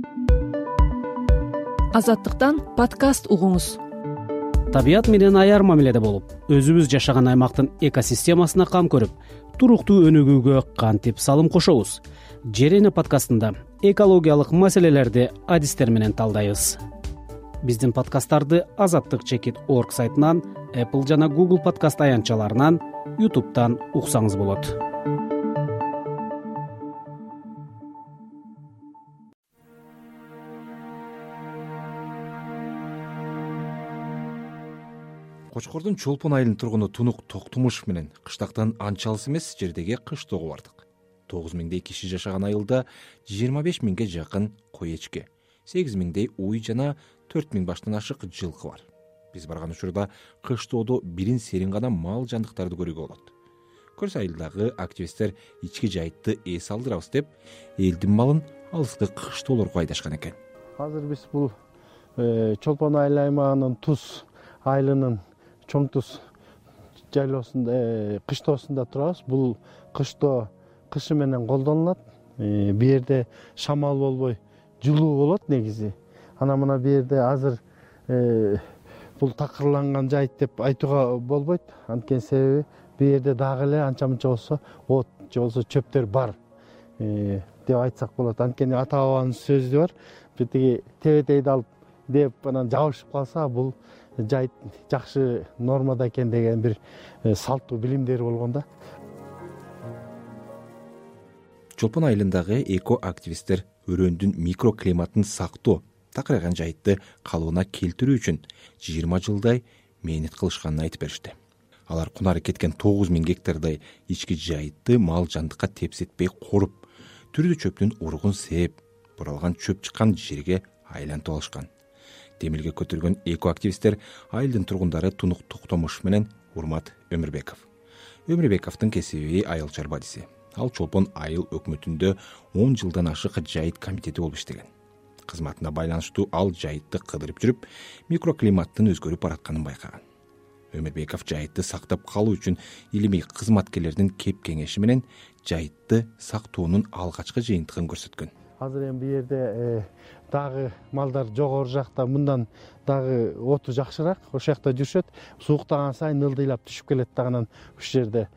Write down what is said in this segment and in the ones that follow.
Азаттыктан подкаст угуңуз. Табият менен аяр мамиледе болуп, өзүбүз жашаган аймактын экосистемасына кам көрүп, туруктуу өнүгүүгө кантип салым кошобуз? Жер эне подкастында экологиялык маселелерди адистер менен талдайбыз. Биздин подкасттарды azattyk.org сайтынан, Apple жана Google подкаст аянтчаларынан, YouTube'дан уксаңыз болот. Кочкордун Чолпон айылынын тургуну Тунук Токтомушев менен кыштактан анча алыс эмес жердеги кыштоого бардык. 9 миңдей киши жашаган айылда 25 миңге жакын кой эчке, 8 миңдей уй жана 4 миң баштан ашык жылкы бар. Биз барган учурда кыштоодо бирин серин гана мал жандыктарды көрүүгө болот. Көрс айылдагы активисттер ички жайытты эс алдырабыз деп, элдин малын алыскы кыштоолорго айдашкан экен. Азыр биз бул Чолпон айыл аймагынын Туз айылынын Чоң Туз жайлоосунда, кыштоосунда турабыз. Бул кыштоо кышы менен колдонулат. Бу жерде шамал болбой, жылуу болот негизи. Мына бу жерде азыр бул такырланган жайыт деп айтууга болбойт. Анткени себеби бу жерде дагы эле анча мынча болсо от же болбосо чөптөр бар деп айтсак болот. Анткени ата бабанын сөзү бар. Битиги тебетейди алып деп анан жабышып калса, бул жайыт жакшы нормада экен деген бир салттуу билимдери болгон да. Чолпон айылындагы эко-активисттер өрөөндүн микроклиматын сактоо, такырайган жайытты калыбына келтирүү үчүн 20 жылдай мээнет кылышканын айтып беришти. Алар кунары кеткен 9 миң гектардай ички жайытты мал жандыкка тепсетпей коруп, түрдүү чөптүн уругун сээп, буралган чөп чыккан жерге айлантып алышкан. Демилге көтөргөн эко-активисттер айылдын тургундары Тунук Токтомушев менен Урмат Өмүрбеков. Өмүрбековдун кесиби айыл чарба адиси. Ал Чолпон айыл өкмөтүндө 10 жылдан ашык жайыт комитети болуп иштеген. Кызматына байланыштуу ал жайытты кыдырып жүрүп, микроклиматтын өзгөрүп баратканын байкаган. Өмүрбеков жайытты сактап калуу үчүн илимий кызматкерлердин кеп кеңеши менен жайытты сактоонун алгачкы жыйынтыгын көрсөткөн. Азыр эми бу жерде дагы малдар жогору жакта, мындан дагы оту жакшыраак, ошол жакта жүрүшөт. Сууктаган сайын ылдыйлап түшүп келет да, анан ушул жерде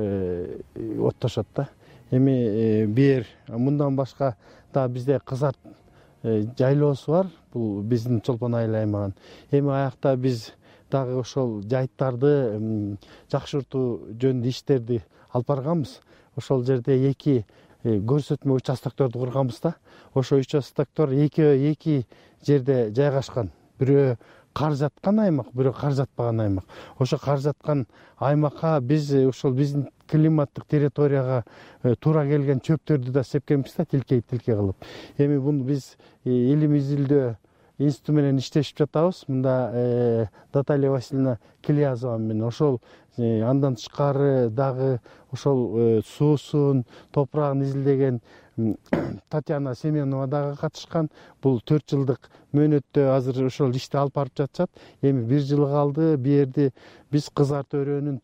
оттошот да. Эми бу жер мындан башка да бизде Кызарт жайлоосу бар. Бул биздин Чолпон айыл аймагын. Эми аякта биз дагы ошол жайыттарды жакшыртуу жөнүндө иштерди алып барганбыз. Ошол жерде 2 көрсөтмө участокторду курганбыз да. Ошо участоктор эки жерде жайгашкан. Бирөө кар жаткан аймак, бирөө кар жатпаган аймак. Ошо кар жаткан аймакка биз ошол биздин климаттык территорияга туура келген чөптөрдү да сепкенбиз да, тилке кылып. Эми буну биз илим изилдөө институту менен иштешип жатабыз. Мында Наталья Васильевна Килиязова менен ошол андан тышкары дагы ошол суусун, топурагын изилдеген Татьяна Семенова дагы катышкан. Бул 4 жылдык мөөнөттө азыр ошол ишти алып барып жатышат. Эми 1 жыл калды. Бу жерде биз Кызарт өрөөнүн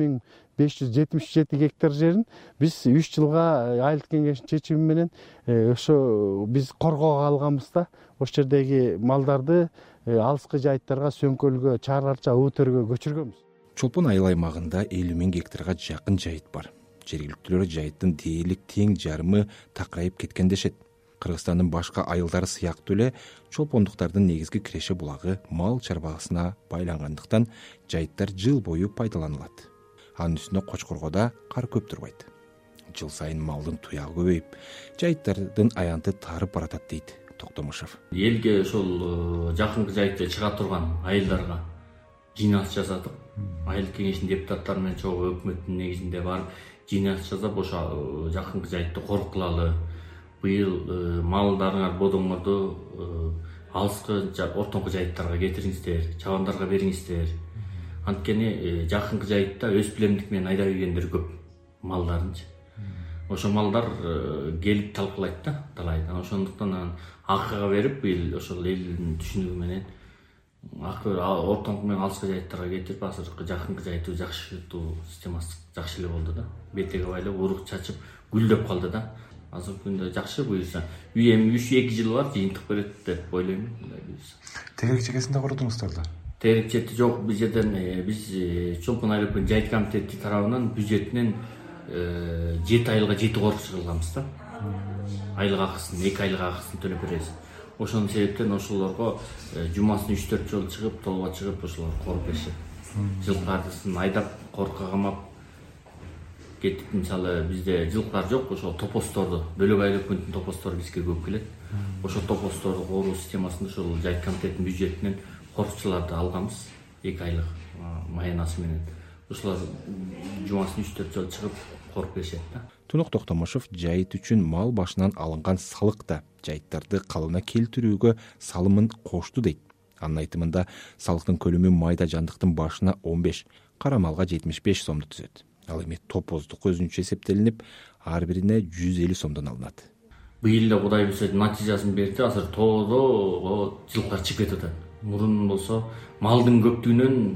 9577 гектар жерин биз 3 жылга айылдык кеңештин чечими менен ошо биз коргоого алганбыз да. Ошол жердеги малдарды алыскы жайыттарга, Сөңкөлгө, Чаргарча, Утөргө көчүргөнбүз. Чолпон айыл аймагында 50 миң гектарга жакын жайыт бар. Жергиликтүүлөр жайыттын дээрлик тең жарымы такырайып кеткен дешет. Кыргызстандын башка айылдары сыяктуу эле чолпондуктардын негизги киреше булагы мал чарбагысына байлангандыктан жайыттар жыл бою пайдаланылат. Анын үстүнө Кочкорго да кар көп турбайт. Жыл сайын малдын туягы көбөйүп, жайыттардын аянты тарып баратат дейт Токтомушев. Элге ошол жакынкы жайытта чыга турган айылдарга жыйналыш жасадык. Айыл кеңешинин депутаттары менен чогуу өкмөттүн негизинде барып жыйналыш жасап, ошо жакынкы жайытты коркулалы. Быйыл малдарыңар, бодоңорду алыскы ортоңку жайыттарга кетириңиздер, чабандарга бериңиздер. Анткени жакынкы жайытта өз билемдик менен айдап ийгендер көп малдарынчы. Ошо малдар келип талкалайт да, талайт. Ошондуктан акыга берип, быйыл ошол элдин түшүнүгү менен акы ортоңку менен алыскы жайыттарга кетирип, азыркы жакынкы жайыттуу жакшыртуу системасы жакшы эле болду да. Бетеги байлап, урук чачып, гүлдөп калды да. азыркы күндө жакшы буюрса. Эми 3-2 жыл бар жыйынтык берет деп ойлойм. Мындай буюрса. Тегерек чекесинде курдуңуздар да? Тегерек чети жок. Биз жерден биз Чолпон айыл жайыт комитети тарабынан бюджетинен 7 айылга 7 корк чыгарганбыз да. Айлык акысын, 2 айлык акысын төлөп беребиз. Ошонун себептен ошолорго жумасын 3-4 жолу чыгып, толго чыгып ошолор коруп беришет. Жылкардысын айдап, коркко камап кетип, мисалы бизде жылкар жок, ошол топосторду, бөлөк айыл өкмөтүнүн топостору бизге көп келет. Ошол топосторду коруу системасында ошол жайыт комитетинин бюджетинен корукчуларды алганбыз 2 айлык маянасы менен. Ошолор жумасын 3-4 жолу чыгып коруп беришет да. Тунук Токтомушев жайыт үчүн мал башынан алынган салык да жайыттарды калыбына келтирүүгө салымын кошту дейт. Анын айтымында салыктын көлөмү майда жандыктын башына 15, кара малга 75 сомду түзөт. Ал эми топоздук өзүнчө эсептелинип, ар бирине 150 сомдон алынат. Быйыл да Кудай буйрса натыйжасын берди. Азыр тоодо жылкар чыгып кетип атат. Мурун болсо малдын көптүгүнөн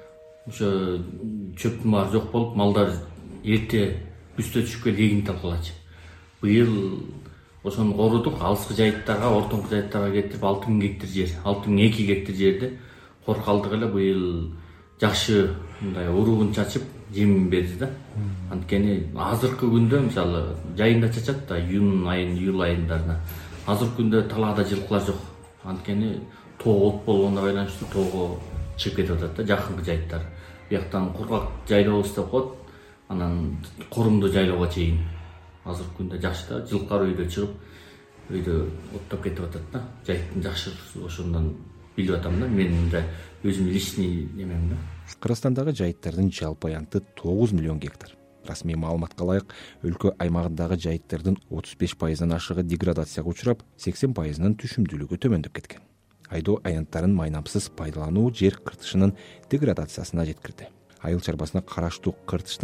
ошо чөптүн баары жок болуп, малдар эрте үстө түшүп келип эгин талкалачы. Быйыл ошону корудук, алыскы жайыттарга, ортоңку жайыттарга кетирип 6000 гектар жер, 6002 гектар жерди корк алдык эле. Быйыл жакшы мындай уругун чачып, жемин берди да. Анткени азыркы күндө мисалы жайында чачат да, июнь айын, июль айындарына. Азыркы күндө талаада жылкылар жок. Анткени тоо от болгондо байланыштуу тоого чыгып кетип атат да, жакынкы жайыттар. Бияктан кургак жайлообуз деп коет, анан корумду жайлоого чейин. Азыркы күндө жакшы да, жылкар өйдө чыгып, өйдө оттоп кетип атат да. Жайыттын жакшы ошондон билип атам да, менин да өзүм личный немем да. Кыргызстандагы жайыттардын жалпы аянты 9 миллион гектар. Расмий маалыматка ылайык, өлкө аймагындагы жайыттардын 35%-дан ашыгы деградацияга учурап, 80%-нын түшүмдүүлүгү төмөндөп кеткен. Айдоо аянттарын майнамсыз пайдалануу жер кыртышынын деградациясына жеткирди. Айыл чарбасына караштуу кыртыштын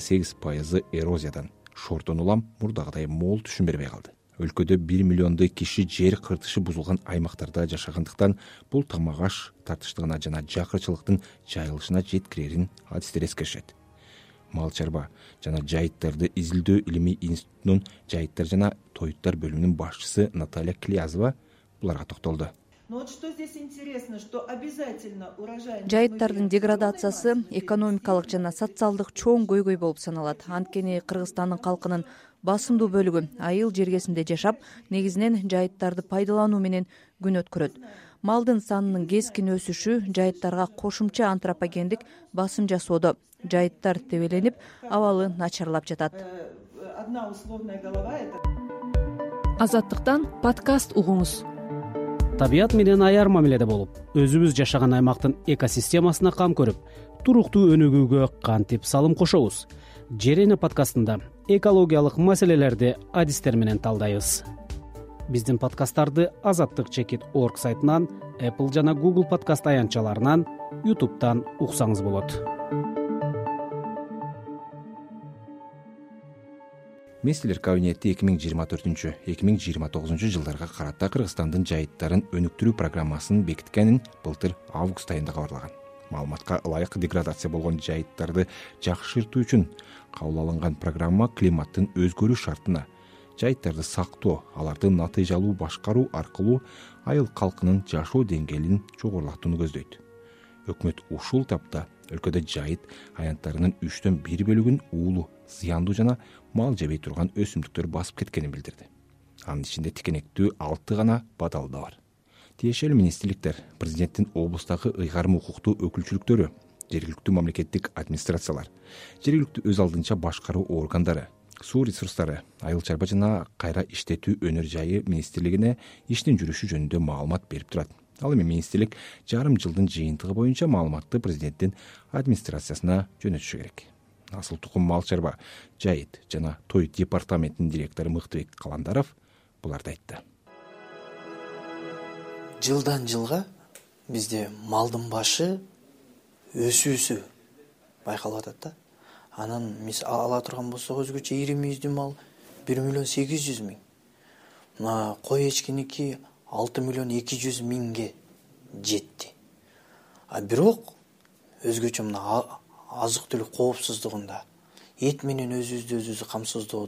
88% эрозиядан, шортон улам мурдагыдай мол түшүм бербей калды. Өлкөдө 1 миллиондой киши жер кыртышы бузулган аймактарда жашагандыктан бул тамак аш тартыштыгына жана жакырчылыктын жайылышына жеткирерин адистер эскеришет. Мал чарба жана жайыттарды изилдөө илимий институтунун жайыттар жана тоюттар бөлүмүнүн башчысы Наталья Клязова буларга токтолду. Жайыттардын деградациясы экономикалык жана социалдык чоң көйгөй болуп саналат. Анткени Кыргызстандын калкынын басымдуу бөлүгү айыл жергесинде жашап, негизинен жайыттарды пайдалануу менен күн өткөрөт. Малдын санынын кескин өсүшү жайыттарга кошумча антропогендик басым жасоодо. Жайыттар тебеленип, абалы начарлап жатат. Азаттыктан подкаст угуңуз. Табият менен аяр мамиледе болуп, өзүбүз жашаган аймактын экосистемасына кам көрүп, туруктуу өнүгүүгө кантип салым кошобуз? Жерене подкастында экологиялык маселелерди адистер менен талдайбыз. Биздин подкасттарды azattik.org сайтынан, Apple жана Google подкаст аянтчаларынан, YouTube'дан уксаңыз болот. Министрлер кабинети 2024-2029 жылдарга карата Кыргызстандын жайыттарын өнүктүрүү программасын бекиткенин былтыр август айында кабарлаган. Маалыматка ылайык деградация болгон жайыттарды жакшыртуу үчүн кабыл алынган программа климаттын өзгөрүү шартына, жайыттарды сактоо, аларды натыйжалуу башкаруу аркылуу айыл калкынын жашоо деңгээлин жогорулатууну көздөйт. Өкмөт ушул тапта өлкөдө жайыт аянттарынын 3/1 бөлүгүн уулу, зыяндуу жана мал жебей турган өсүмдүктөр басып кеткенин билдирди. Анын ичинде тикенектүү 6 гана бадал да бар. Тиешелүү министрликтер, президенттин облустагы ыйгарым укуктуу өкүлчүлүктөрү, жергиликтүү мамлекеттик администрациялар, жергиликтүү өз алдынча башкаруу органдары, суу ресурстары, айыл чарба жана кайра иштетүү өнөр жайы министрлигине иштин жүрүшү жөнүндө маалымат берип турат. Ал эми министрлик жарым жылдын жыйынтыгы боюнча маалыматты президенттин администрациясына жөнөтүшү керек. Асыл тукум мал чарба, жайыт жана той департаментинин директору Мыктыбек Каландаров буларды айтты. Жылдан жылга бизде малдын башы өсүүсү байкалып атат да. Анан ала турган болсок өзгөчө ири мүйүздүү мал 1 миллион 800 миң. Мына кой эчкиники 6 миллион 200 миңге жетти. А бирок өзгөчө мына азык түлүк коопсуздугунда, эт менен өзүбүздү камсыздоодо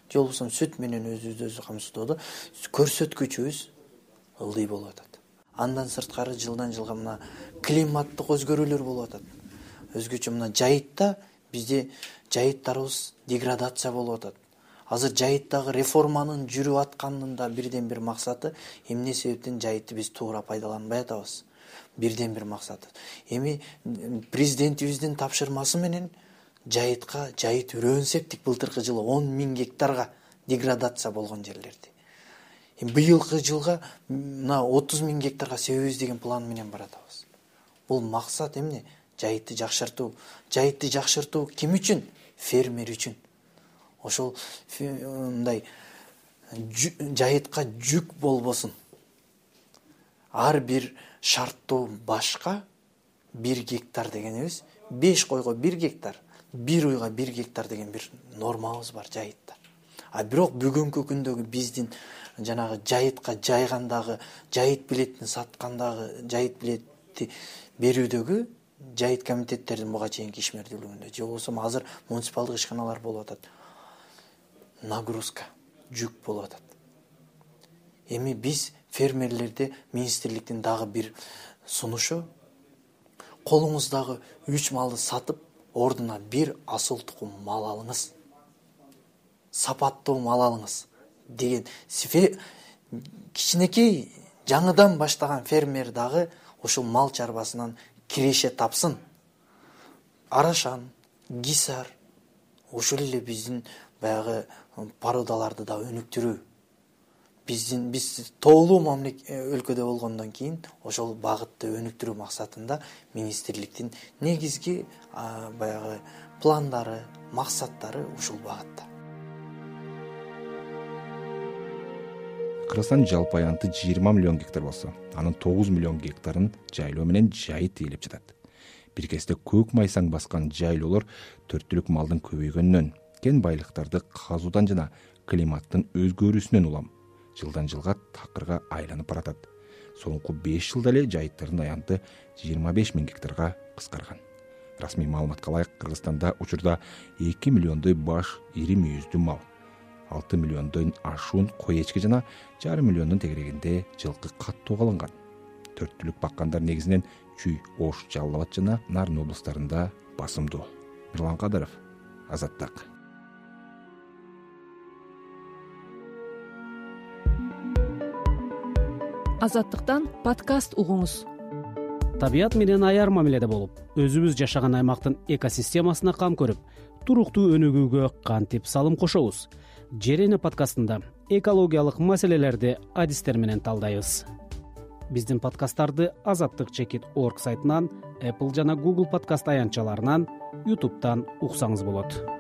же болбосо сүт менен өзүбүздү өзү камсыздоодо көрсөткүчүбүз ылдый болуп атат. Андан сырткары жылдан жылга мына климаттык өзгөрүүлөр болуп атат. Өзгөчө мына жайытта бизде жайыттарыбыз деградация болуп атат. Азыр жайыттагы реформанын жүрүп атканынын да бирден бир максаты эмне себептен жайытты биз туура пайдаланбай атабыз. Бирден бир максаты. Эми президентибиздин тапшырмасы менен жайыт үрөөн септик былтыркы жылы 10.000 гектарга деградация болгон жерлерди. Быйылкы жылга мына 30.000 гектарга себебиз деген план менен баратабыз. Бул максат эмне? Жайытты жакшыртуу. Жайытты жакшыртуу ким үчүн? Фермер үчүн. Ошол мындай жайытка жүк болбосун. Ар бир шарттуу башка 1 гектар дегенибиз 5 койго 1 гектар, 1 уйга 1 гектар деген бир нормабыз бар жайытта. А бирок бүгүнкү күндөгү биздин жанагы жайытка жайгандагы, жайыт билетин саткандагы, жайыт билетти берүүдөгү жайыт комитеттердин буга чейинки ишмердүүлүгүндө же болбосо азыр муниципалдык ишканалар болуп атат. Нагрузка, жүк болуп атат. Эми биз фермерлерде министрликтин дагы бир сунушу колуңуздагы 3 малды сатып, ордуна бир асыл тукум мал алыңыз. Сапаттуу мал алыңыз деген кичинекей жаңыдан баштаган фермер дагы ошол мал чарбасынан киреше тапсын. Арашан, Гисар, ошол эле биздин баягы породаларды да өнүктүрүү. Биз тоолуу өлкөдө болгондон кийин ошол багытты өнүктүрүү максатында министрликтин негизги баягы пландары, максаттары ушул багытта. Кыргызстандын жалпы аянты 20 миллион гектар болсо, анын 9 миллион гектарын жайлоо менен жайыт ээлеп жатат. Бир кезде көк майсаң баскан жайлоолор төрттүлүк малдын көбөйгөнүнөн, кен байлыктарды казуудан жана климаттын өзгөрүүсүнөн улам жылдан жылга такырга айланып баратат. Соңку 5 жылда эле жайыттардын аянты 25.000 гектарга кыскарган. Расмий маалыматка ылайык, Кыргызстанда учурда 2 миллиондой баш ири мүйүздүү мал, 6 миллиондон ашуун кой эчки жана 1,5 миллиондун тегерегинде жылкы каттоого алынган. Төрттүлүк баккандар негизинен Чүй, Ош, Жалал Абад жана Нарын облустарында басымдуу. Мирлан Кадыров, Азаттык. Азаттыктан подкаст угуңуз. Табият менен аяр мамиледе болуп, өзүбүз жашаган аймактын экосистемасына кам көрүп, туруктуу өнүгүүгө кантип салым кошобуз? Жерене подкастында экологиялык маселелерди адистер менен талдайбыз. Биздин подкасттарды azattyk.org сайтынан, Apple жана Google подкаст аянтчаларынан, YouTube'дан уксаңыз болот.